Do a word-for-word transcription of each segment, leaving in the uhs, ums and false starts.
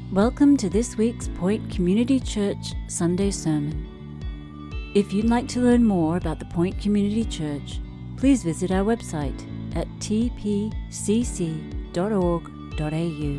Welcome to this week's Point Community Church Sunday Sermon. If you'd like to learn more about the Point Community Church, please visit our website at t p c c dot org dot a u.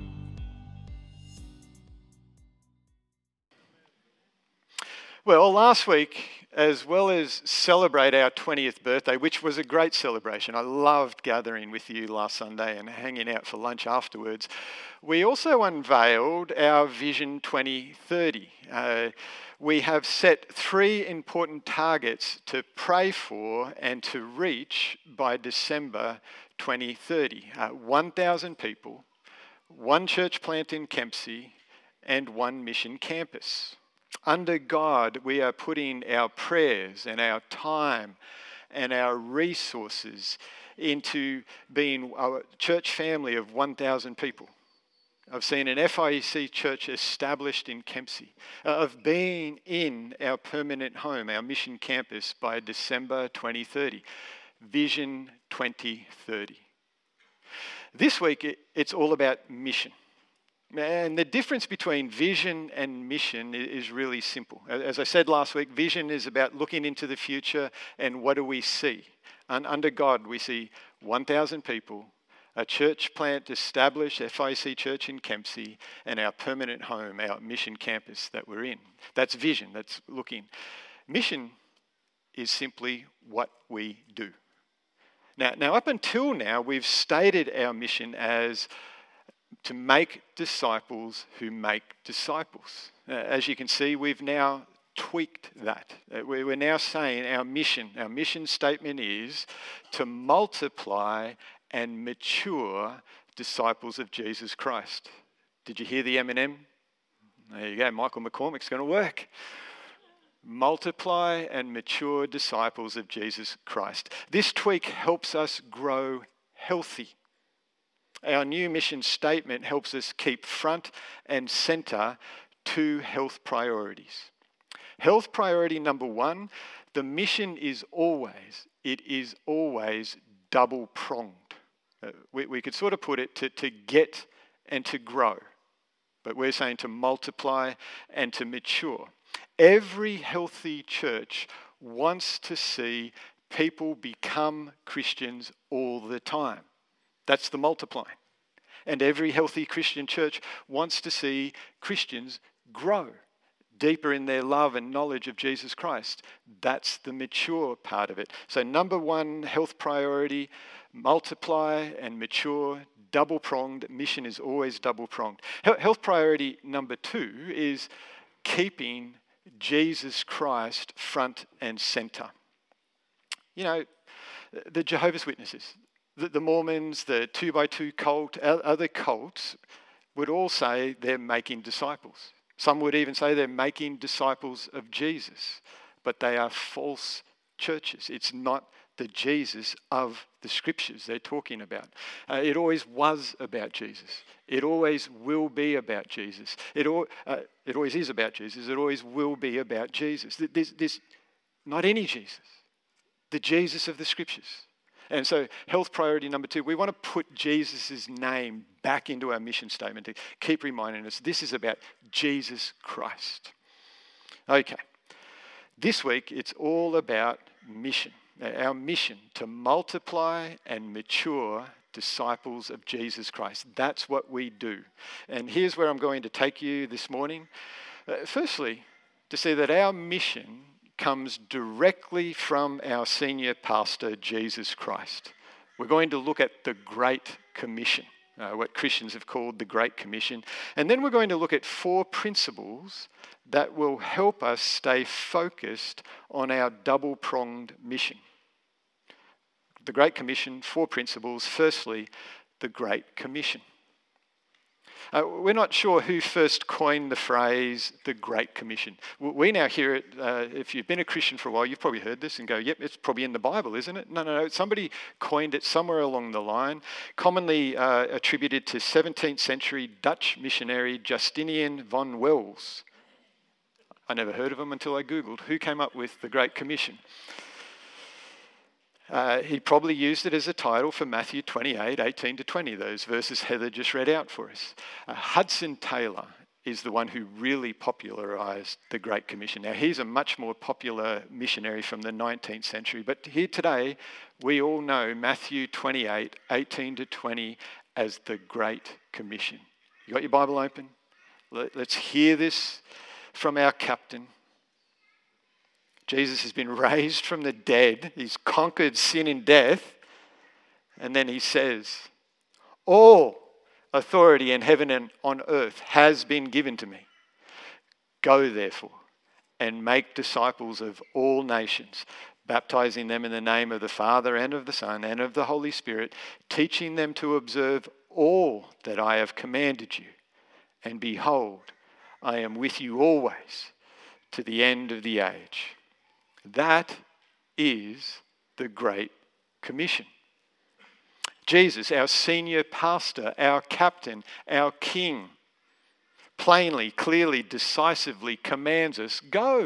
Well, last week, as well as celebrate our twentieth birthday, which was a great celebration, I loved gathering with you last Sunday and hanging out for lunch afterwards, we also unveiled our Vision twenty thirty. Uh, we have set three important targets to pray for and to reach by December twenty thirty. Uh, one thousand people, one church plant in Kempsey, and one mission campus. Under God, we are putting our prayers and our time and our resources into being a church family of one thousand people. I've seen an F I E C church established in Kempsey, uh, of being in our permanent home, our mission campus, by December twenty thirty. Vision twenty thirty. This week, it, it's all about mission. And the difference between vision and mission is really simple. As I said last week, vision is about looking into the future and what do we see? And under God, we see one thousand people, a church plant established, F I C Church in Kempsey, and our permanent home, our mission campus that we're in. That's vision, that's looking. Mission is simply what we do. Now, now up until now, we've stated our mission as to make disciples who make disciples. Uh, as you can see, we've now tweaked that. Uh, we're now saying our mission, our mission statement is to multiply and mature disciples of Jesus Christ. Did you hear the M and M? There you go, Michael McCormick's going to work. Multiply and mature disciples of Jesus Christ. This tweak helps us grow healthy. Our new mission statement helps us keep front and centre two health priorities. Health priority number one, the mission is always, it is always double-pronged. Uh, we, we could sort of put it to, to get and to grow, but we're saying to multiply and to mature. Every healthy church wants to see people become Christians all the time. That's the multiplying. And every healthy Christian church wants to see Christians grow deeper in their love and knowledge of Jesus Christ. That's the mature part of it. So number one, health priority, multiply and mature, double-pronged. Mission is always double-pronged. Health priority number two is keeping Jesus Christ front and centre. You know, the Jehovah's Witnesses, The, the Mormons, the two by two cult, other cults would all say they're making disciples. Some would even say they're making disciples of Jesus, but they are false churches. It's not the Jesus of the scriptures they're talking about. Uh, it always was about Jesus. It always will be about Jesus. It, al- uh, it always is about Jesus. It always will be about Jesus. There's, there's not any Jesus, the Jesus of the scriptures. And so health priority number two, we want to put Jesus' name back into our mission statement to keep reminding us this is about Jesus Christ. Okay, this week it's all about mission. Our mission to multiply and mature disciples of Jesus Christ. That's what we do. And here's where I'm going to take you this morning. Uh, firstly, to see that our mission comes directly from our senior pastor, Jesus Christ. We're going to look at the Great Commission, uh, what Christians have called the Great Commission. And then we're going to look at four principles that will help us stay focused on our double-pronged mission. The Great Commission, four principles. Firstly, the Great Commission. Uh, we're not sure who first coined the phrase, the Great Commission. We now hear it, uh, if you've been a Christian for a while, you've probably heard this and go, yep, it's probably in the Bible, isn't it? No, no, no, somebody coined it somewhere along the line, commonly uh, attributed to seventeenth century Dutch missionary Justinian von Wells. I never heard of him until I Googled who came up with the Great Commission. Uh, he probably used it as a title for Matthew twenty-eight, eighteen to twenty, those verses Heather just read out for us. Uh, Hudson Taylor is the one who really popularised the Great Commission. Now, he's a much more popular missionary from the nineteenth century, but here today, we all know Matthew twenty-eight, eighteen to twenty as the Great Commission. You got your Bible open? Let's hear this from our captain. Jesus has been raised from the dead. He's conquered sin and death. And then he says, all authority in heaven and on earth has been given to me. Go therefore and make disciples of all nations, baptizing them in the name of the Father and of the Son and of the Holy Spirit, teaching them to observe all that I have commanded you. And behold, I am with you always to the end of the age. That is the Great Commission. Jesus, our senior pastor, our captain, our king, plainly, clearly, decisively commands us, go,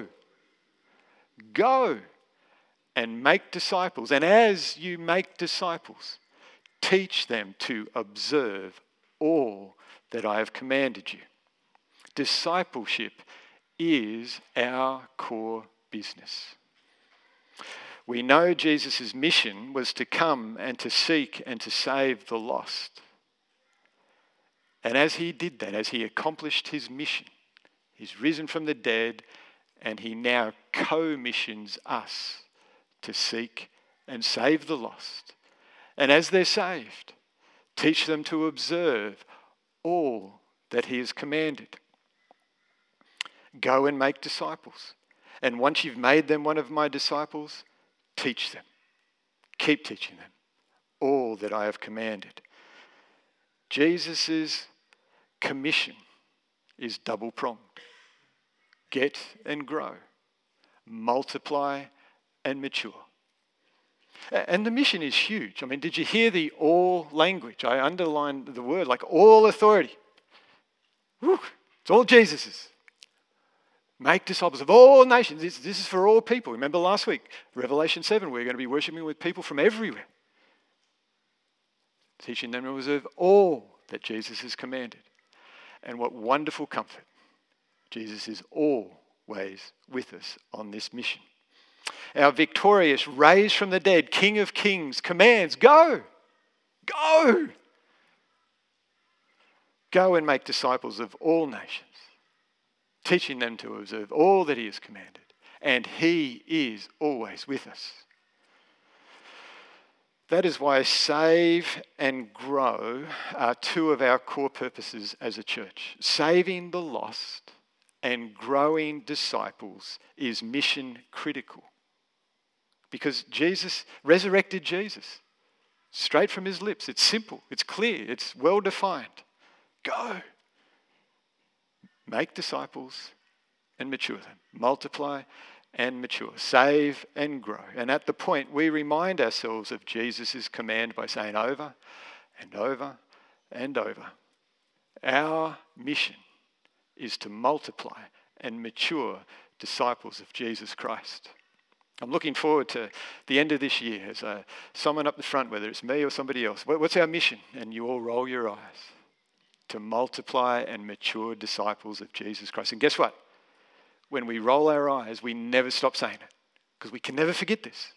go and make disciples. And as you make disciples, teach them to observe all that I have commanded you. Discipleship is our core business. We know Jesus' mission was to come and to seek and to save the lost. And as he did that, as he accomplished his mission, he's risen from the dead and he now co-missions us to seek and save the lost. And as they're saved, teach them to observe all that he has commanded. Go and make disciples. And once you've made them one of my disciples, teach them. Keep teaching them all that I have commanded. Jesus' commission is double-pronged. Get and grow. Multiply and mature. And the mission is huge. I mean, did you hear the all language? I underlined the word, like all authority. Whew, it's all Jesus's. Make disciples of all nations. This, this is for all people. Remember last week, Revelation seven, we're going to be worshiping with people from everywhere. Teaching them to observe all that Jesus has commanded. And what wonderful comfort. Jesus is always with us on this mission. Our victorious, raised from the dead, King of Kings commands, go, go. Go and make disciples of all nations, teaching them to observe all that he has commanded. And he is always with us. That is why save and grow are two of our core purposes as a church. Saving the lost and growing disciples is mission critical. Because Jesus, resurrected Jesus, straight from his lips. It's simple, it's clear, it's well defined. Go. Make disciples and mature them. Multiply and mature. Save and grow. And at the point, we remind ourselves of Jesus' command by saying over and over and over, our mission is to multiply and mature disciples of Jesus Christ. I'm looking forward to the end of this year as uh, someone up the front, whether it's me or somebody else. What's our mission? And you all roll your eyes. To multiply and mature disciples of Jesus Christ. And guess what? When we roll our eyes, we never stop saying it because we can never forget this.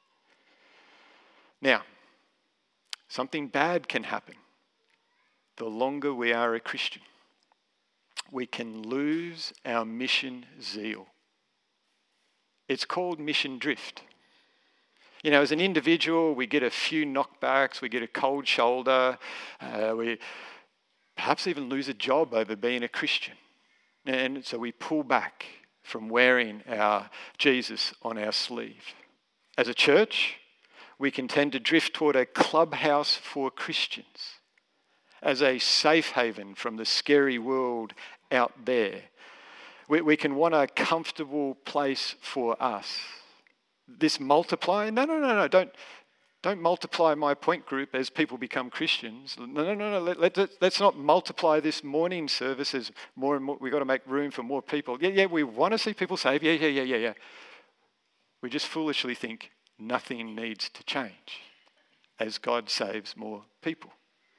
Now, something bad can happen the longer we are a Christian. We can lose our mission zeal. It's called mission drift. You know, as an individual, we get a few knockbacks, we get a cold shoulder, uh, we perhaps even lose a job over being a Christian. And so we pull back from wearing our Jesus on our sleeve. As a church, we can tend to drift toward a clubhouse for Christians, as a safe haven from the scary world out there. We, we can want a comfortable place for us. This multiply, no, no, no, no, don't, don't multiply my point group as people become Christians. No, no, no, no, let, let, let's not multiply this morning service as more and more, we've got to make room for more people. Yeah, yeah, we want to see people saved, yeah, yeah, yeah, yeah, yeah. We just foolishly think, nothing needs to change as God saves more people.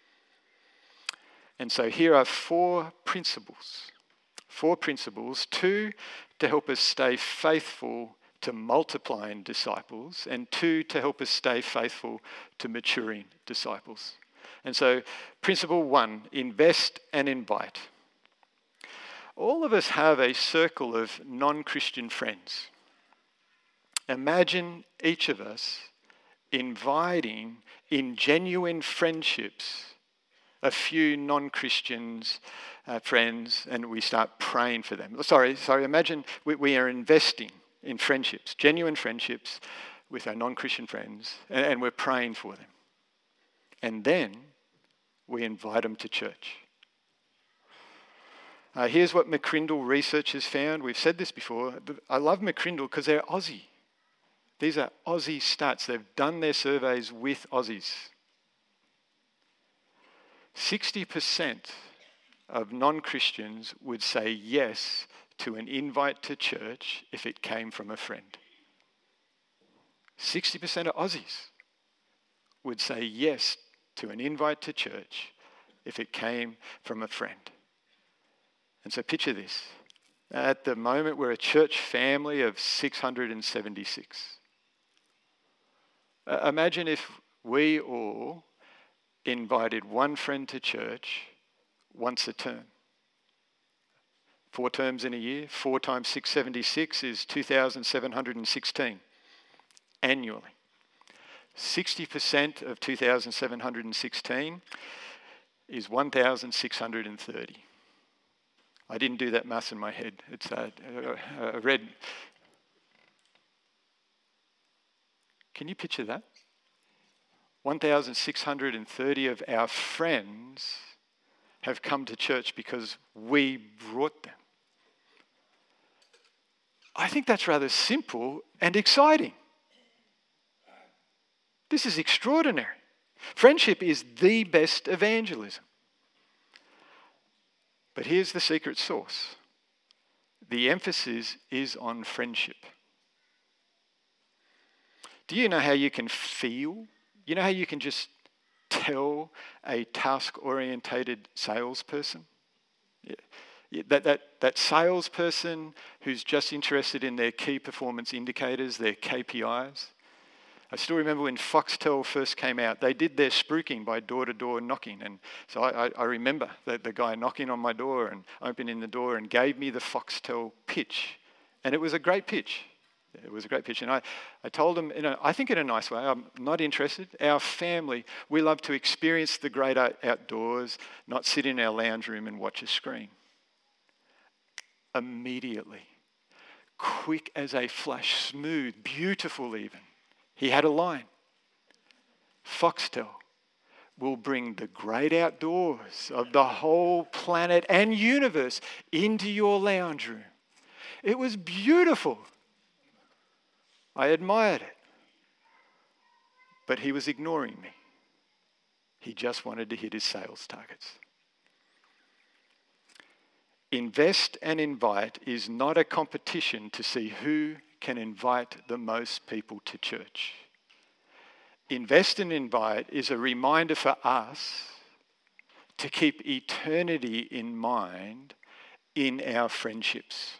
And so here are four principles. Four principles, two to help us stay faithful to multiplying disciples, and two to help us stay faithful to maturing disciples. And so principle one, invest and invite. All of us have a circle of non-Christian friends. Imagine each of us inviting in genuine friendships a few non-Christians uh, friends, and we start praying for them. Sorry, sorry. Imagine we, we are investing in friendships, genuine friendships with our non-Christian friends, and, and we're praying for them. And then we invite them to church. Uh, here's what McCrindle research has found. We've said this before. I love McCrindle because they're Aussie. These are Aussie stats. They've done their surveys with Aussies. sixty percent of non-Christians would say yes to an invite to church if it came from a friend. sixty percent of Aussies would say yes to an invite to church if it came from a friend. And so picture this. At the moment, we're a church family of six hundred seventy-six. Uh, imagine if we all invited one friend to church once a term. Four terms in a year, four times six hundred seventy-six is two thousand seven hundred sixteen annually. sixty percent of two thousand seven hundred sixteen is one thousand six hundred thirty. I didn't do that maths in my head. It's uh, I read. Can you picture that? one thousand six hundred thirty of our friends have come to church because we brought them. I think that's rather simple and exciting. This is extraordinary. Friendship is the best evangelism. But here's the secret sauce. The emphasis is on friendship. Do you know how you can feel? You know how you can just tell a task-orientated salesperson? Yeah. That, that, that salesperson who's just interested in their key performance indicators, their K P Is. I still remember when Foxtel first came out, they did their spruiking by door-to-door knocking. And so I, I, I remember the, the guy knocking on my door and opening the door and gave me the Foxtel pitch. And it was a great pitch. It was a great pitch. And I, I told him, you know, I think in a nice way, I'm not interested. Our family, we love to experience the great outdoors, not sit in our lounge room and watch a screen. Immediately, quick as a flash, smooth, beautiful even, he had a line. Foxtel will bring the great outdoors of the whole planet and universe into your lounge room. It was beautiful. I admired it. But he was ignoring me. He just wanted to hit his sales targets. Invest and invite is not a competition to see who can invite the most people to church. Invest and invite is a reminder for us to keep eternity in mind in our friendships.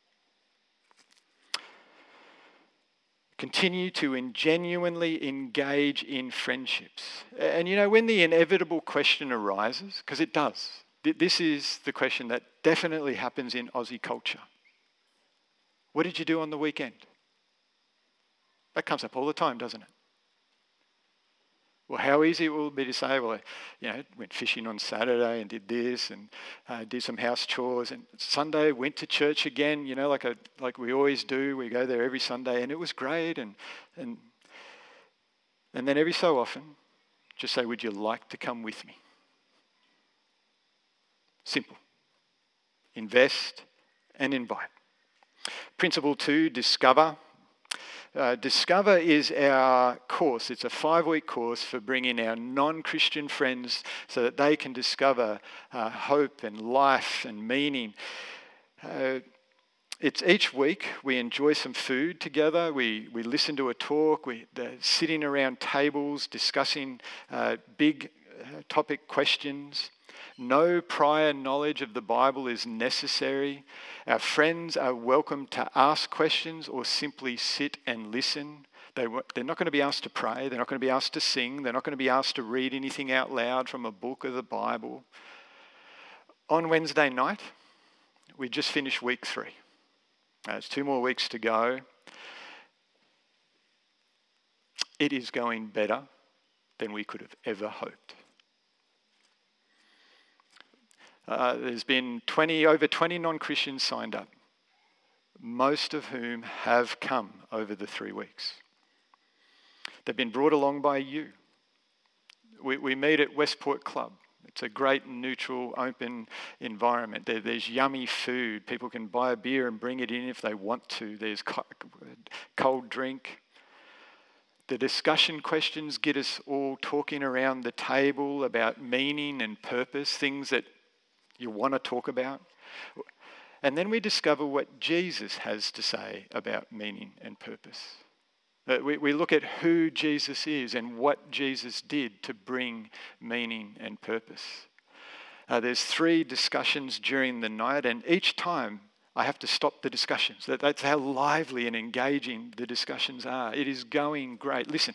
Continue to genuinely engage in friendships. And you know, when the inevitable question arises, because it does, this is the question that definitely happens in Aussie culture. What did you do on the weekend? That comes up all the time, doesn't it? Well, how easy it will be to say, well, I, you know, went fishing on Saturday and did this and uh, did some house chores, and Sunday went to church again, you know, like a, like we always do. We go there every Sunday, and it was great. And and and then every so often, just say, would you like to come with me? Simple. Invest and invite. Principle two, discover. Uh, Discover is our course. It's a five-week course for bringing our non-Christian friends so that they can discover uh, hope and life and meaning. Uh, it's each week we enjoy some food together, we, we listen to a talk, we're sitting around tables discussing uh, big uh, topic questions. No prior knowledge of the Bible is necessary. Our friends are welcome to ask questions or simply sit and listen. They, they're not going to be asked to pray, they're not going to be asked to sing, they're not going to be asked to read anything out loud from a book of the Bible. On Wednesday night, we just finished week three. There's two more weeks to go. It is going better than we could have ever hoped. Uh, there's been twenty, over twenty non-Christians signed up, most of whom have come over the three weeks. They've been brought along by you. We, we meet at Westport Club. It's a great, neutral, open environment. There, there's yummy food. People can buy a beer and bring it in if they want to. There's cold drink. The discussion questions get us all talking around the table about meaning and purpose, things that you want to talk about. And then we discover what Jesus has to say about meaning and purpose. We, we look at who Jesus is and what Jesus did to bring meaning and purpose. Uh, there's three discussions during the night, and each time I have to stop the discussions. That, that's how lively and engaging the discussions are. It is going great. Listen,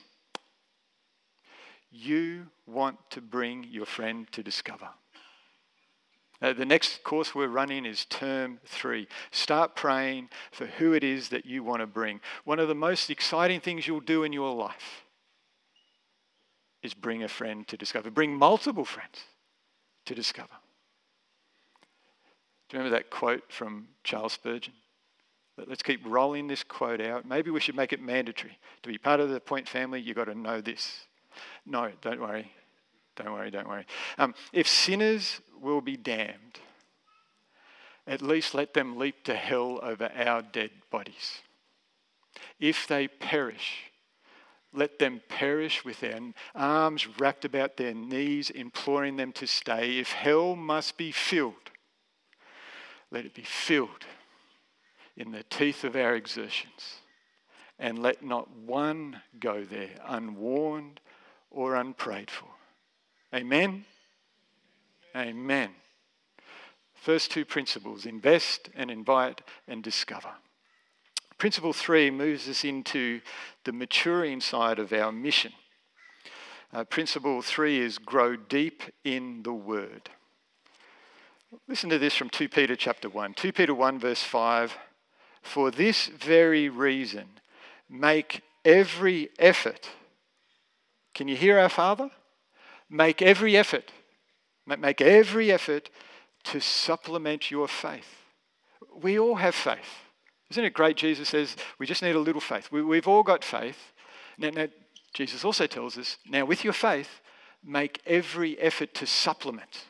you want to bring your friend to Discover. Uh, the next course we're running is term three. Start praying for who it is that you want to bring. One of the most exciting things you'll do in your life is bring a friend to Discover. Bring multiple friends to Discover. Do you remember that quote from Charles Spurgeon? Let's keep rolling this quote out. Maybe we should make it mandatory. To be part of the Point family, you've got to know this. No, don't worry. Don't worry, don't worry. Um, if sinners will be damned, at least let them leap to hell over our dead bodies. If they perish, let them perish with their arms wrapped about their knees, imploring them to stay. If hell must be filled, let it be filled in the teeth of our exertions, and let not one go there unwarned or unprayed for. Amen? Amen. First two principles, invest and invite and discover. Principle three moves us into the maturing side of our mission. Uh, principle three is grow deep in the Word. Listen to this from Second Peter chapter one. Second Peter one verse five. For this very reason, make every effort. Can you hear our Father? Make every effort. Make every effort to supplement your faith. We all have faith. Isn't it great? Jesus says we just need a little faith. We, we've all got faith. Now, now, Jesus also tells us, now with your faith, make every effort to supplement.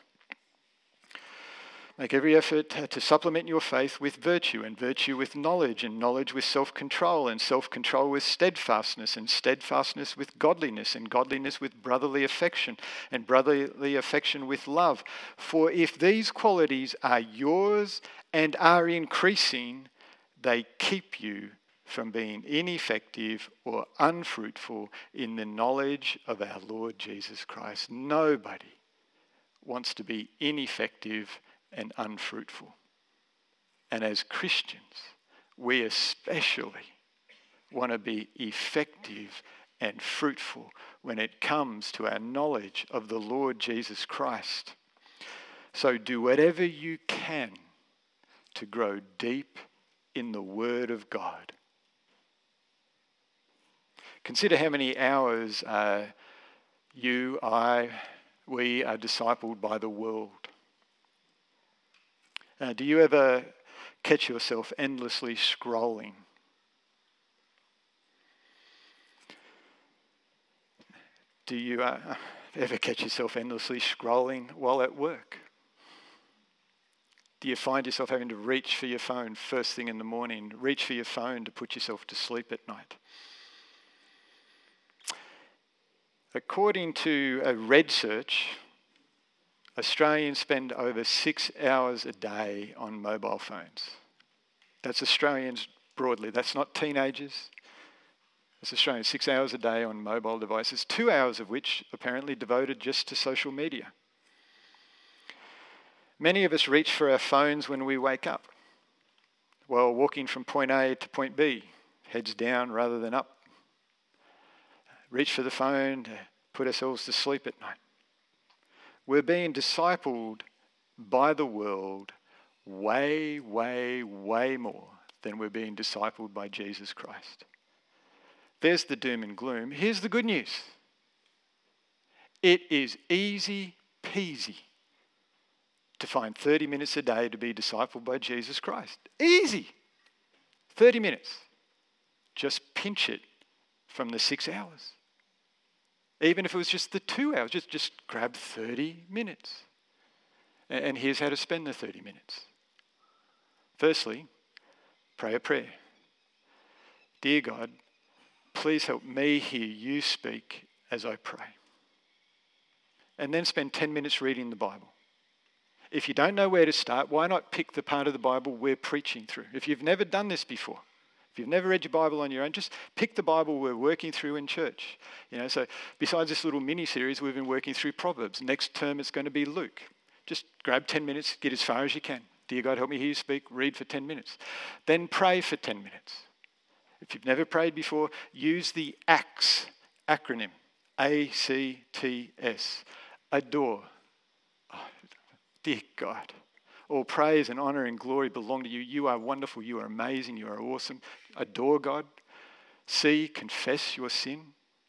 Make every effort to supplement your faith with virtue, and virtue with knowledge, and knowledge with self-control, and self-control with steadfastness, and steadfastness with godliness, and godliness with brotherly affection, and brotherly affection with love. For if these qualities are yours and are increasing, they keep you from being ineffective or unfruitful in the knowledge of our Lord Jesus Christ. Nobody wants to be ineffective and unfruitful. And as Christians, we especially want to be effective and fruitful when it comes to our knowledge of the Lord Jesus Christ. So do whatever you can to grow deep in the Word of God. Consider how many hours uh, you, I, we are discipled by the world. Uh, do you ever catch yourself endlessly scrolling? Do you uh, ever catch yourself endlessly scrolling while at work? Do you find yourself having to reach for your phone first thing in the morning, reach for your phone to put yourself to sleep at night? According to a Red Search, Australians spend over six hours a day on mobile phones. That's Australians broadly. That's not teenagers. That's Australians, six hours a day on mobile devices, two hours of which apparently devoted just to social media. Many of us reach for our phones when we wake up, while walking from point A to point B, heads down rather than up. Reach for the phone to put ourselves to sleep at night. We're being discipled by the world way, way, way more than we're being discipled by Jesus Christ. There's the doom and gloom. Here's the good news. It is easy peasy to find thirty minutes a day to be discipled by Jesus Christ. Easy. thirty minutes. Just pinch it from the six hours. Even if it was just the two hours, just, just grab thirty minutes. And here's how to spend the thirty minutes. Firstly, pray a prayer. Dear God, please help me hear you speak as I pray. And then spend ten minutes reading the Bible. If you don't know where to start, why not pick the part of the Bible we're preaching through? If you've never done this before, if you've never read your Bible on your own, just pick the Bible we're working through in church. You know, so besides this little mini-series, we've been working through Proverbs. Next term, it's going to be Luke. Just grab ten minutes, get as far as you can. Dear God, help me hear you speak. Read for ten minutes. Then pray for ten minutes. If you've never prayed before, use the ACTS acronym. A C T S. Adore. Oh, dear God, all praise and honor and glory belong to you. You are wonderful. You are amazing. You are awesome. Adore God. See, confess your sin.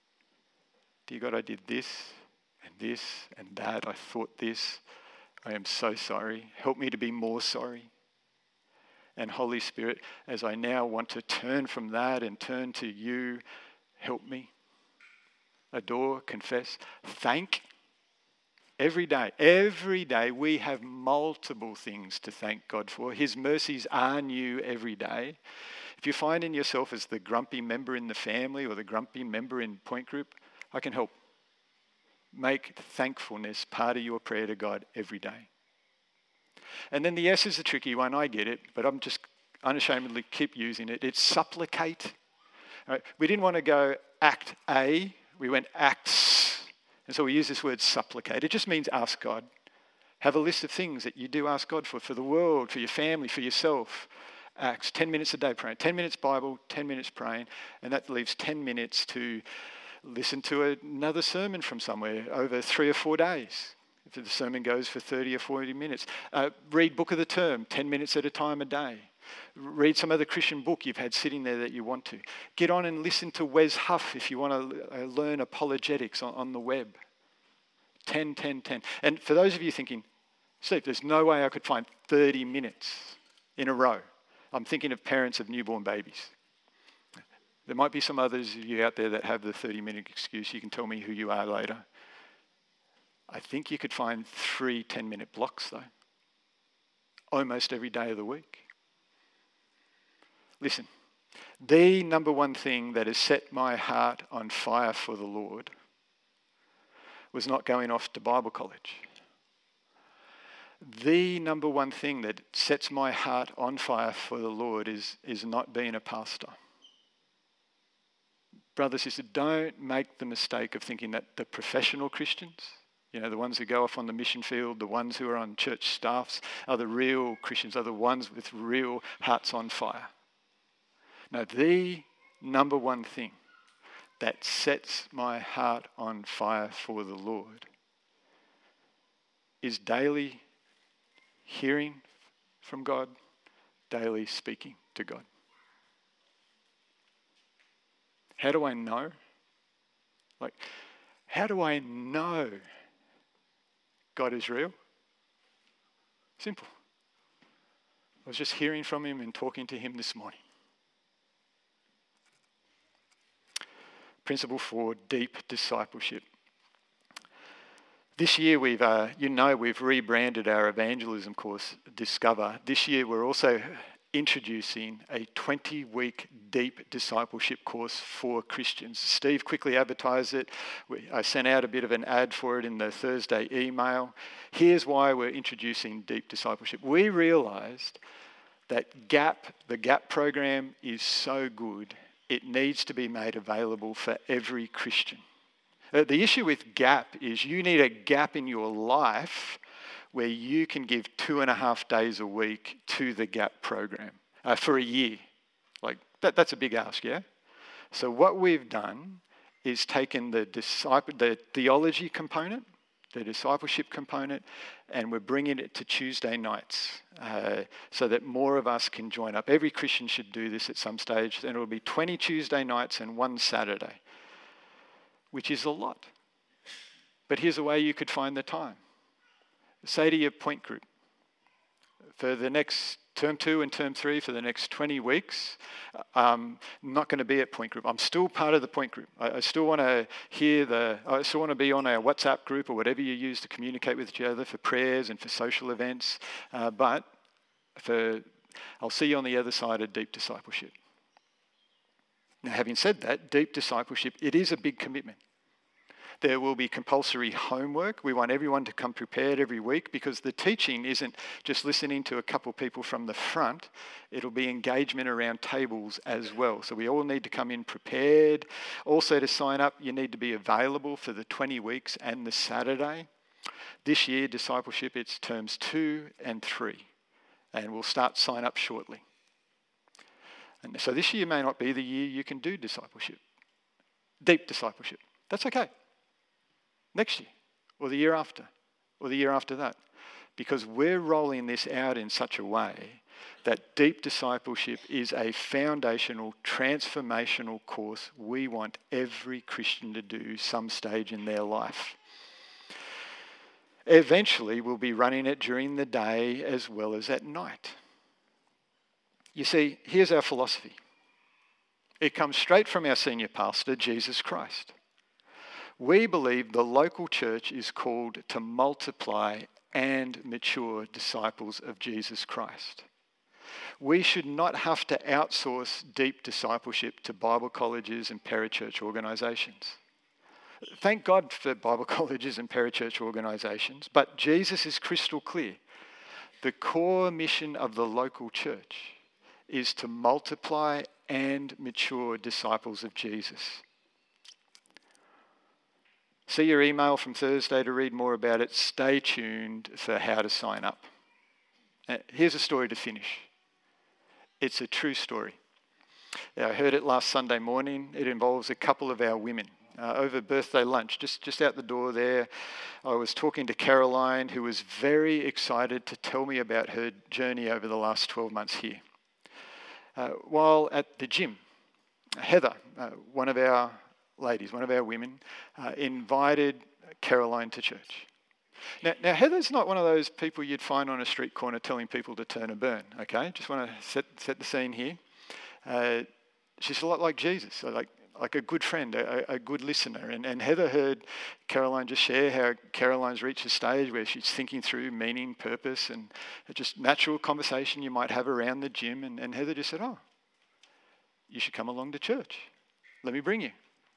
Dear God, I did this and this and that. I thought this. I am so sorry. Help me to be more sorry. And Holy Spirit, as I now want to turn from that and turn to you, help me. Adore, confess, thank. Every day, every day we have multiple things to thank God for. His mercies are new every day. If you're finding yourself as the grumpy member in the family or the grumpy member in Point Group, I can help. Make thankfulness part of your prayer to God every day. And then the S is the tricky one, I get it, but I'm just unashamedly keep using it. It's supplicate. All right, we didn't want to go act A, we went acts. And so we use this word supplicate. It just means ask God. Have a list of things that you do ask God for, for the world, for your family, for yourself. Acts, ten minutes a day praying. ten minutes Bible, ten minutes praying. And that leaves ten minutes to listen to another sermon from somewhere over three or four days. If the sermon goes for thirty or forty minutes. Uh, read Book of the Term, ten minutes at a time a day. Read some other Christian book you've had sitting there that you want to. Get on and listen to Wes Huff if you want to learn apologetics on, on the web. ten, ten, ten. And for those of you thinking, Steve, there's no way I could find thirty minutes in a row. I'm thinking of parents of newborn babies. There might be some others of you out there that have the thirty-minute excuse. You can tell me who you are later. I think you could find three ten-minute blocks, though. Almost every day of the week. Listen, the number one thing that has set my heart on fire for the Lord was not going off to Bible college. The number one thing that sets my heart on fire for the Lord is, is not being a pastor. Brother, sister, don't make the mistake of thinking that the professional Christians, you know, the ones who go off on the mission field, the ones who are on church staffs, are the real Christians, are the ones with real hearts on fire. No, the number one thing that sets my heart on fire for the Lord is daily hearing from God, daily speaking to God. How do I know? Like, how do I know God is real? Simple. I was just hearing from him and talking to him this morning. Principle four, deep discipleship. This year we've, uh, you know, we've rebranded our evangelism course, Discover. This year we're also introducing a twenty-week deep discipleship course for Christians. Steve quickly advertised it. We, I sent out a bit of an ad for it in the Thursday email. Here's why we're introducing deep discipleship. We realised that GAP, the GAP program, is so good, it needs to be made available for every Christian. Uh, the issue with GAP is you need a gap in your life where you can give two and a half days a week to the GAP program uh, for a year. Like that, that's a big ask, yeah? So what we've done is taken the disciple, the theology component, the discipleship component, and we're bringing it to Tuesday nights uh, so that more of us can join up. Every Christian should do this at some stage, and it'll be twenty Tuesday nights and one Saturday, which is a lot. But here's a way you could find the time. Say to your point group, for the next term two and term three, for the next twenty weeks, um, I'm not going to be at point group. I'm still part of the point group. I, I still want to hear the, I still want to be on our WhatsApp group or whatever you use to communicate with each other for prayers and for social events. Uh, but for, I'll see you on the other side of deep discipleship. Now, having said that, deep discipleship, it is a big commitment. There will be compulsory homework. We want everyone to come prepared every week because the teaching isn't just listening to a couple of people from the front. It'll be engagement around tables as well. So we all need to come in prepared. Also, to sign up, you need to be available for the twenty weeks and the Saturday. This year, discipleship, it's terms two and three. And we'll start sign up shortly. And so this year may not be the year you can do discipleship, deep discipleship. That's okay. Next year, or the year after, or the year after that. Because we're rolling this out in such a way that deep discipleship is a foundational, transformational course we want every Christian to do some stage in their life. Eventually, we'll be running it during the day as well as at night. You see, here's our philosophy. It comes straight from our senior pastor, Jesus Christ. We believe the local church is called to multiply and mature disciples of Jesus Christ. We should not have to outsource deep discipleship to Bible colleges and parachurch organisations. Thank God for Bible colleges and parachurch organisations, but Jesus is crystal clear. The core mission of the local church is to multiply and mature disciples of Jesus. See your email from Thursday to read more about it. Stay tuned for how to sign up. Uh, here's a story to finish. It's a true story. I heard it last Sunday morning. It involves a couple of our women. Uh, over birthday lunch, just, just out the door there, I was talking to Caroline, who was very excited to tell me about her journey over the last twelve months here. Uh, while at the gym, Heather, uh, one of our ladies, one of our women, uh, invited Caroline to church. Now, now, Heather's not one of those people you'd find on a street corner telling people to turn and burn, okay? Just want to set, set the scene here. Uh, she's a lot like Jesus, so like, like a good friend, a, a good listener. And, and Heather heard Caroline just share how Caroline's reached a stage where she's thinking through meaning, purpose, and just natural conversation you might have around the gym. And, and Heather just said, oh, you should come along to church. Let me bring you.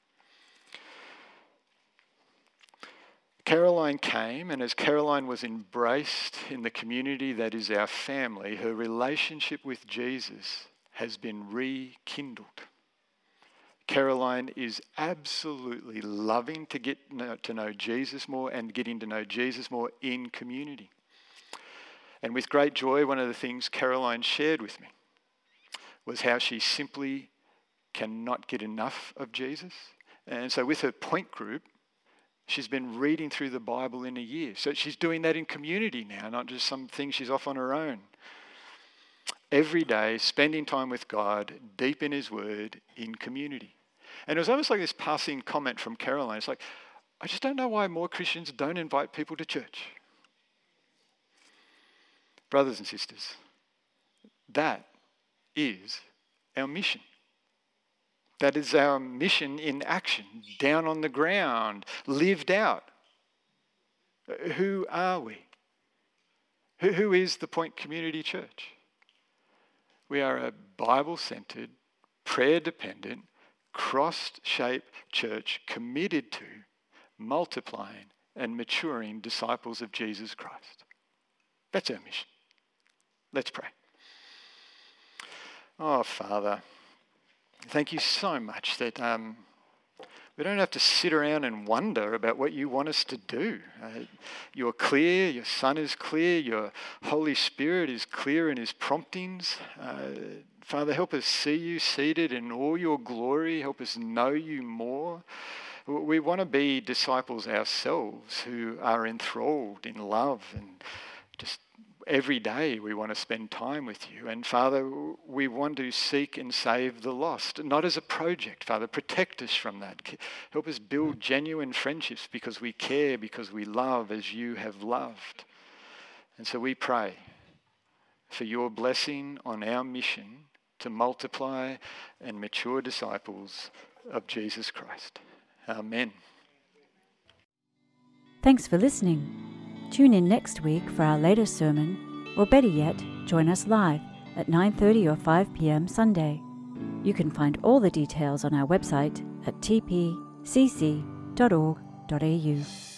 Caroline came, and as Caroline was embraced in the community that is our family, her relationship with Jesus has been rekindled. Caroline is absolutely loving to get to know Jesus more and getting to know Jesus more in community. And with great joy, one of the things Caroline shared with me was how she simply cannot get enough of Jesus. And so with her point group, she's been reading through the Bible in a year. So she's doing that in community now, not just some things she's off on her own. Every day, spending time with God, deep in His Word, in community. And it was almost like this passing comment from Caroline. It's like, I just don't know why more Christians don't invite people to church. Brothers and sisters, that is our mission. That is our mission in action, down on the ground, lived out. Who are we? Who, who is the Point Community Church? We are a Bible-centered, prayer-dependent, cross-shaped church committed to multiplying and maturing disciples of Jesus Christ. That's our mission. Let's pray. Oh, Father, thank you so much that um, we don't have to sit around and wonder about what you want us to do. Uh, you're clear, your Son is clear, your Holy Spirit is clear in his promptings. Uh, Father, help us see you seated in all your glory. Help us know you more. We want to be disciples ourselves who are enthralled in love, and just every day we want to spend time with you. And Father, we want to seek and save the lost, not as a project. Father, protect us from that. Help us build genuine friendships because we care, because we love as you have loved. And so we pray for your blessing on our mission to multiply and mature disciples of Jesus Christ. Amen. Thanks for listening. Tune in next week for our latest sermon, or better yet, join us live at nine thirty or five p.m. Sunday. You can find all the details on our website at t p c c dot org dot a u.